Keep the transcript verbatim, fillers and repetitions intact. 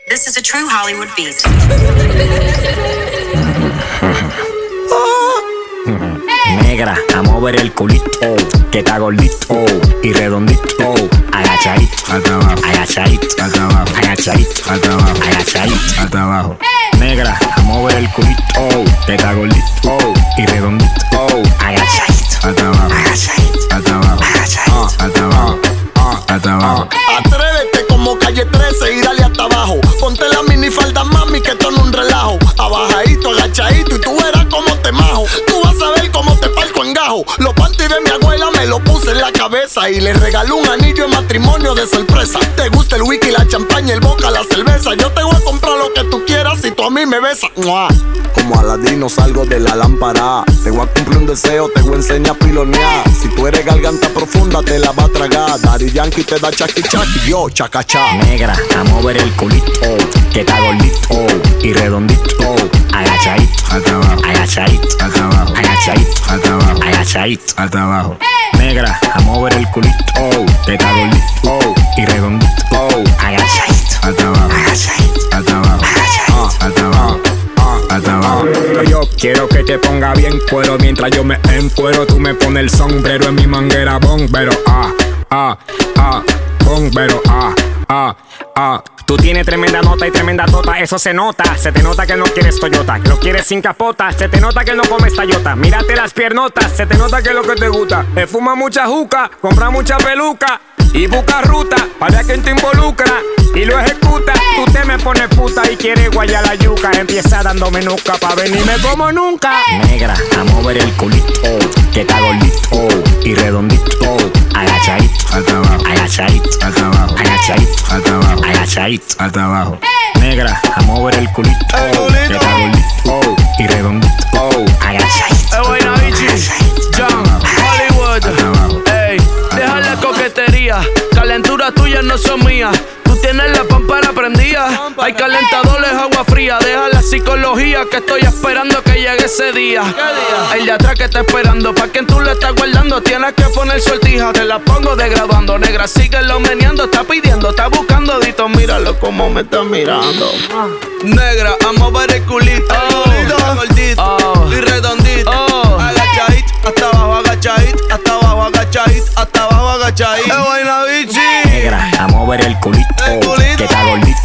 This is a true Hollywood beat. Negra, a mover el culito, que está gordito y redondito. Agachadito, hasta abajo, agachadito, hasta abajo, agachadito, hasta abajo, agachadito, hasta abajo. Negra, a mover el culito, que está gordito y redondito. Agachadito, hasta abajo, agachadito, hasta abajo, agachadito, hasta abajo, hasta abajo. Atrévete como calle trece y dale hasta abajo. Ponte la minifalda, mami, que esto no es un relajo. Abajadito, agachadito y tú verás cómo te majo. Tú vas a ver cómo te parco en gajo. Los panties de mi abuela me lo puse en la cabeza y le regaló un anillo de matrimonio de sorpresa. Te gusta el whisky, la champaña, el vodka, la cerveza. Yo te voy a comprar lo que tú quieras si tú a mí me besas. ¡Mua! Como Aladino salgo de la lámpara. Te voy a cumplir un deseo, te voy a enseñar a pilonear. Si tú eres garganta profunda, te la va a tragar. Daddy Yankee te da chaki chaki, yo chacachá. Negra, a mover el culito, que está gordito y redondito. Agachadito, hasta abajo, agachadito, hasta abajo, agachadito, hasta abajo, agachadito, hasta abajo. Negra, a mover el culito, que está gordito y redondito. Agachadito, hasta abajo, agachadito, hasta abajo, agachadito, hasta abajo, hasta abajo. Yo quiero que te ponga bien cuero mientras yo me encuero. Tú me pones el sombrero en mi manguera bombero. Ah, ah, ah, bombero. Ah, ah, ah. Tú tienes tremenda nota y tremenda tota, eso se nota. Se te nota que no quieres Toyota, que lo quieres sin capota. Se te nota que no comes tallota. Mírate las piernotas, se te nota que es lo que te gusta. Te fuma mucha juca, compra mucha peluca y busca ruta para quien te involucra y lo ejecuta. Tú te me pones puta y quieres guayar la yuca. Empieza dándome nuca pa' venirme como nunca. Negra, a mover el culito, que está gordito y redondito. Agachadito, hasta abajo, agachadito, hasta abajo, agachadito, hasta abajo, agachadito, hasta abajo. Negra, a mover el culito, que está gordito y redondito. Agachadito, agachadito, John Hollywood. Ey, deja la coquetería, calentura tuya no son mías. Tú tienes la pámpara prendida, hay calentadores, agua fría. Deja la psicología que estoy esperando que llegue ese día. El de atrás que está esperando, pa' quien tú lo estás guardando. Tienes que poner sortija, te la pongo degradando. Negra, síguelo meneando, está pidiendo, está buscando. Dito, míralo como me está mirando. Negra, a mover el culito, oh, gordito oh, y redondito. Oh, agachadito, hasta abajo, agachadito, hasta abajo, agachadito, hasta abajo, agachadito. Es vaina bichi. Negra, a mover el culito, el culito, que está gordito